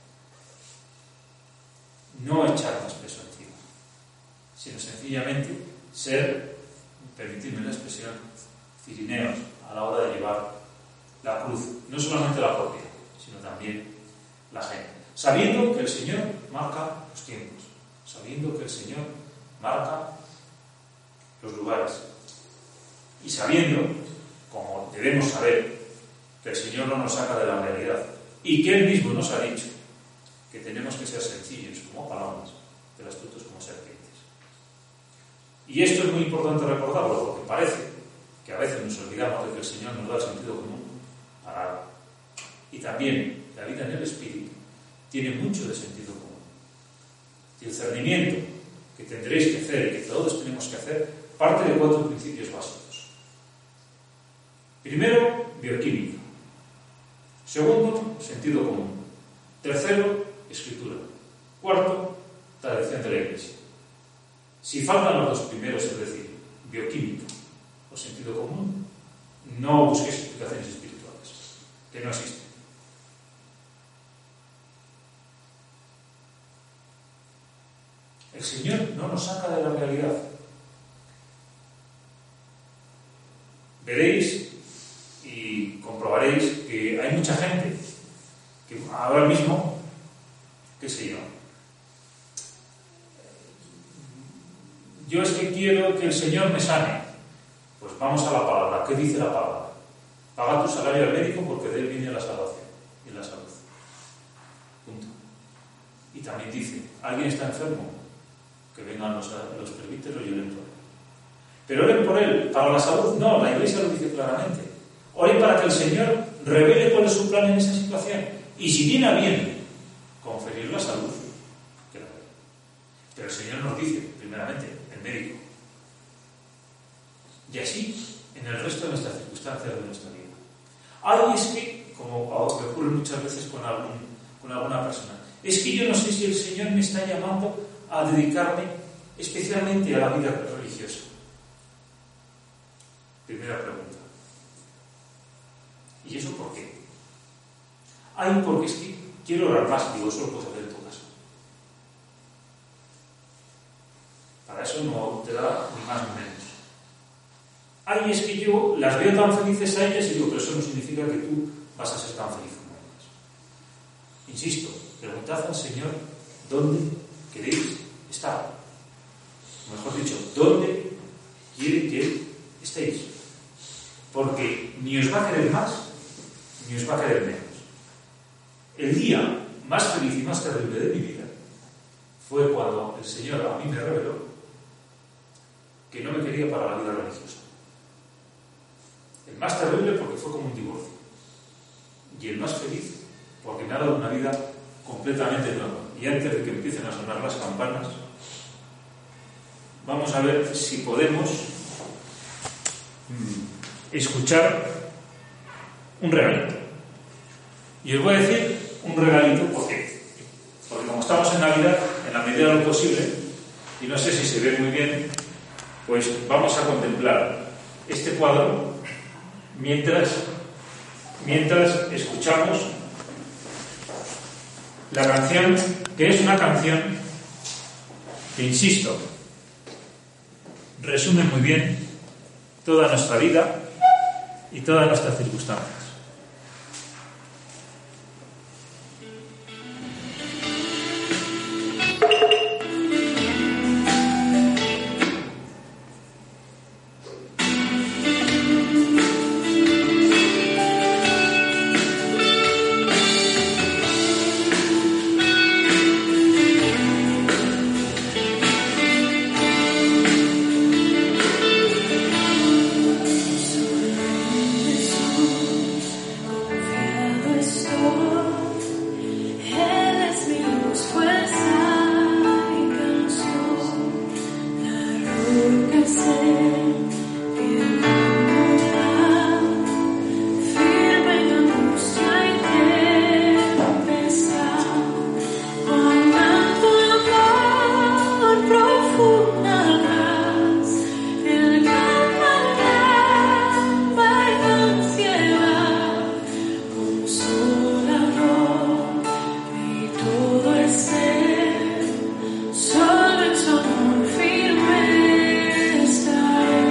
No echar más peso encima. Sino sencillamente ser, permitidme la expresión, cirineos a la hora de llevar la cruz. No solamente la propia, sino también la gente. Sabiendo que el Señor marca los tiempos. Sabiendo que el Señor marca los lugares. Y sabiendo, como debemos saber, que el Señor no nos saca de la realidad y que Él mismo nos ha dicho que tenemos que ser sencillos como palomas, pero astutos como serpientes. Y esto es muy importante recordarlo, porque parece que a veces nos olvidamos de que el Señor nos da el sentido común para algo. Y también la vida en el Espíritu tiene mucho de sentido común. Y el discernimiento que tendréis que hacer y que todos tenemos que hacer parte de cuatro principios básicos. Primero, bioquímica. Segundo, sentido común. Tercero, escritura. Cuarto, tradición de la Iglesia. Si faltan los dos primeros, es decir, bioquímica o sentido común, no busquéis explicaciones espirituales, que no existen. El Señor no nos saca de la realidad. Veréis y comprobaréis que hay mucha gente que ahora mismo, qué sé yo, yo es que quiero que el Señor me sane. Pues vamos a la palabra. ¿Qué dice la palabra? Paga tu salario al médico porque de él viene la salvación y la salud. Punto. Y también dice, ¿alguien está enfermo? Que vengan los, los presbíteros y oren por él. Pero oren por él. Para la salud, no. La Iglesia lo dice claramente. Oren para que el Señor revele cuál es su plan en esa situación. Y si viene a bien conferir la salud, que la vea. Pero el Señor nos dice, primeramente, el médico. Y así, en el resto de nuestras circunstancias de nuestra vida. Ay, es que, como me ocurre muchas veces con, algún, con alguna persona, es que yo no sé si el Señor me está llamando a dedicarme especialmente a la vida religiosa. Primera pregunta. ¿Y eso por qué? Ay, porque es que quiero orar más. Digo, eso lo puedes hacer en tu casa. Para eso no te da ni más ni menos. Ay, es que yo las veo tan felices a ellas y digo, pero eso no significa que tú vas a ser tan feliz como ellas. Insisto, preguntad al Señor dónde queréis estar. O mejor dicho, dónde quiere que estéis. Porque ni os va a querer más, ni os va a querer menos. El día más feliz y más terrible de mi vida fue cuando el Señor a mí me reveló que no me quería para la vida religiosa. El más terrible porque fue como un divorcio. Y el más feliz porque me ha dado una vida completamente nueva. Y antes de que empiecen a sonar las campanas, vamos a ver si podemos mmm, escuchar un regalito. Y os voy a decir un regalito, ¿por qué? Porque como estamos en Navidad, en la medida de lo posible, y no sé si se ve muy bien, pues vamos a contemplar este cuadro mientras, mientras escuchamos la canción, que es una canción que, insisto, resume muy bien toda nuestra vida y todas nuestras circunstancias. Solo en su amor firme estaré.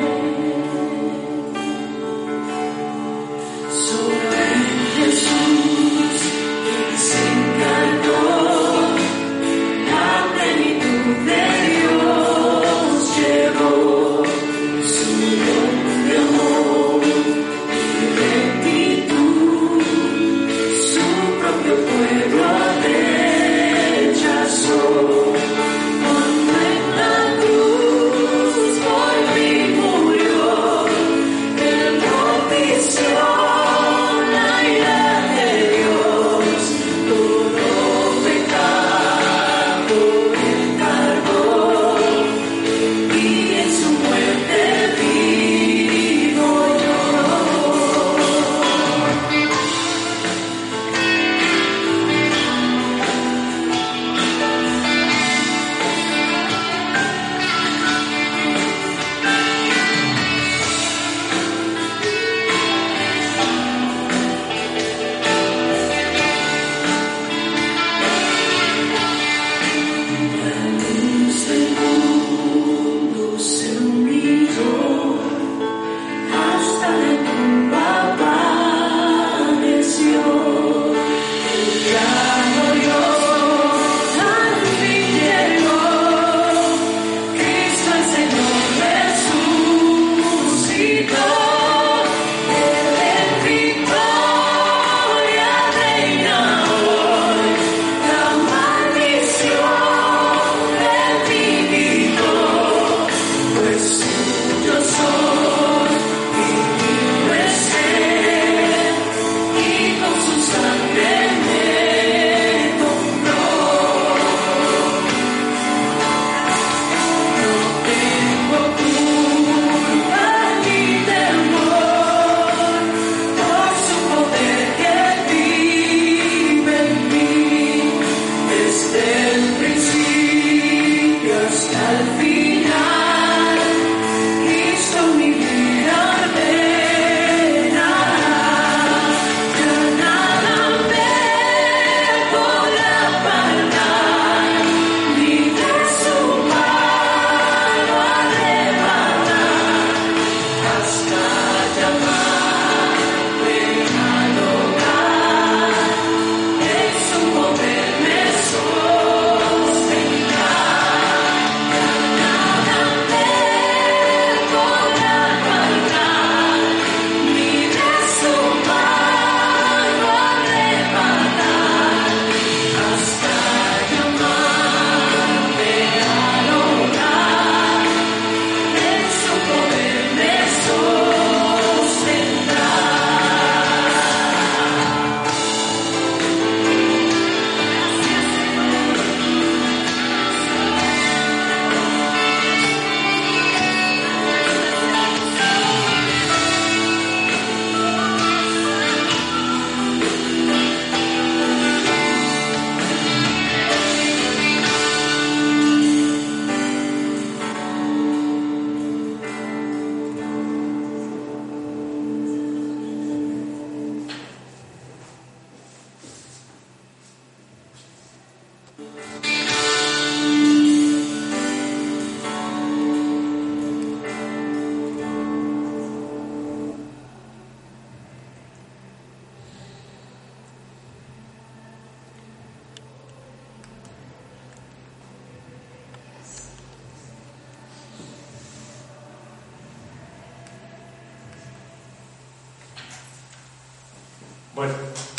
Bueno,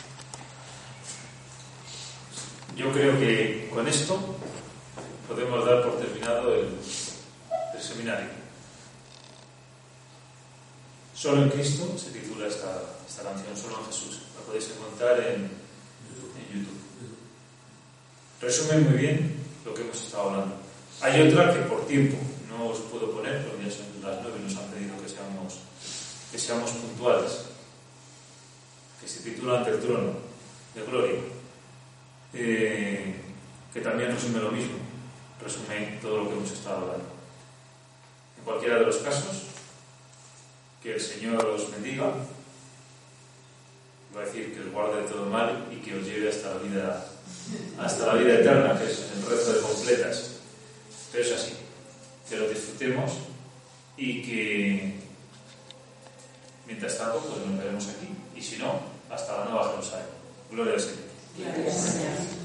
yo creo que con esto podemos dar por terminado el, el seminario. Solo en Cristo se titula esta, esta canción, Solo en Jesús. La podéis encontrar en, en YouTube. Resume muy bien lo que hemos estado hablando. Hay otra que por tiempo no os puedo poner, porque ya son las nueve y nos han pedido que seamos, que seamos puntuales, que se titula Ante el trono de gloria, eh, que también resume lo mismo, resume todo lo que hemos estado hablando. En cualquiera de los casos, que el Señor os bendiga, va a decir que os guarde de todo mal y que os lleve hasta la vida, hasta la vida eterna, que es el resto de completas. Pero es así, que lo disfrutemos y que mientras tanto pues nos veremos aquí, y si no, hasta la Nueva Jerusalén. Gloria al Señor. Gloria al Señor.